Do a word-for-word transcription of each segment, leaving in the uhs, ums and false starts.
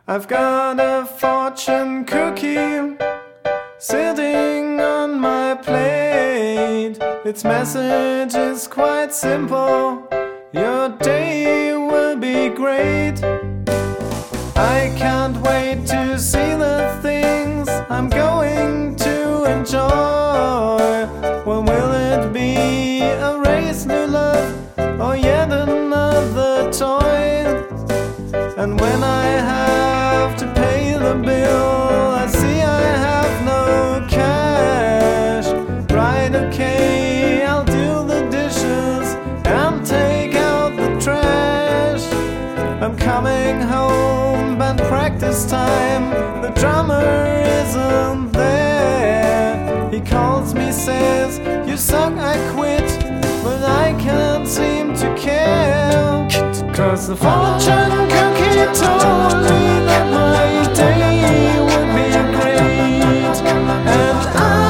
I've got a fortune cookie sitting on my plate. Its message is quite simple: your day will be great. I can't wait to see the things I'm going to enjoy. When will it be a race, new love, or yet another toy? And when I have to pay the bill, I see I have no cash. Right, okay, I'll do the dishes and take out the trash. I'm coming home, band practice time. The drummer isn't there. He calls me, says, you suck, I quit. But I can't seem to care, 'cause the fortune cookie told me that my day would be great. And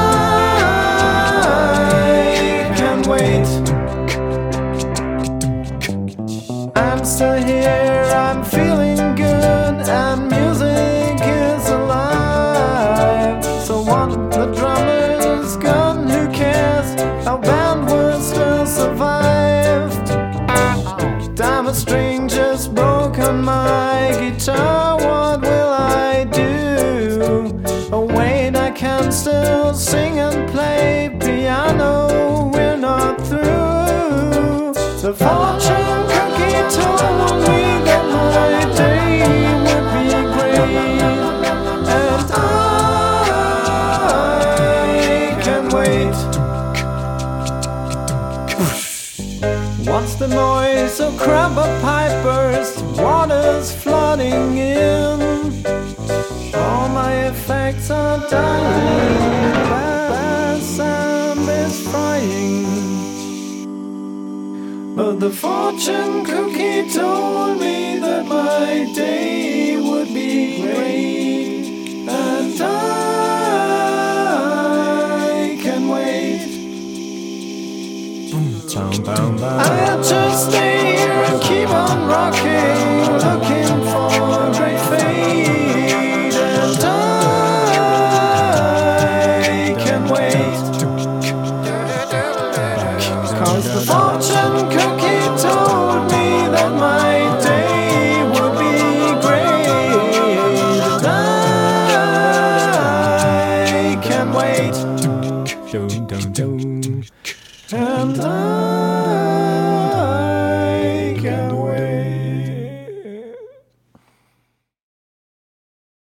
I can't wait. I'm still here, I'm feeling good, and music is alive. So what, the drummer's gone, who cares? Our band will still survive. Diamond string just broke on my guitar, what will I do? Oh wait, I can still sing and play piano, we're not through. The fortune cookie told me that my day would be great. And I can't wait. What's the noise of crabber pipers? Water's flooding in. All my effects are dying. Bass sound is frying. But the fortune cookie told me that my day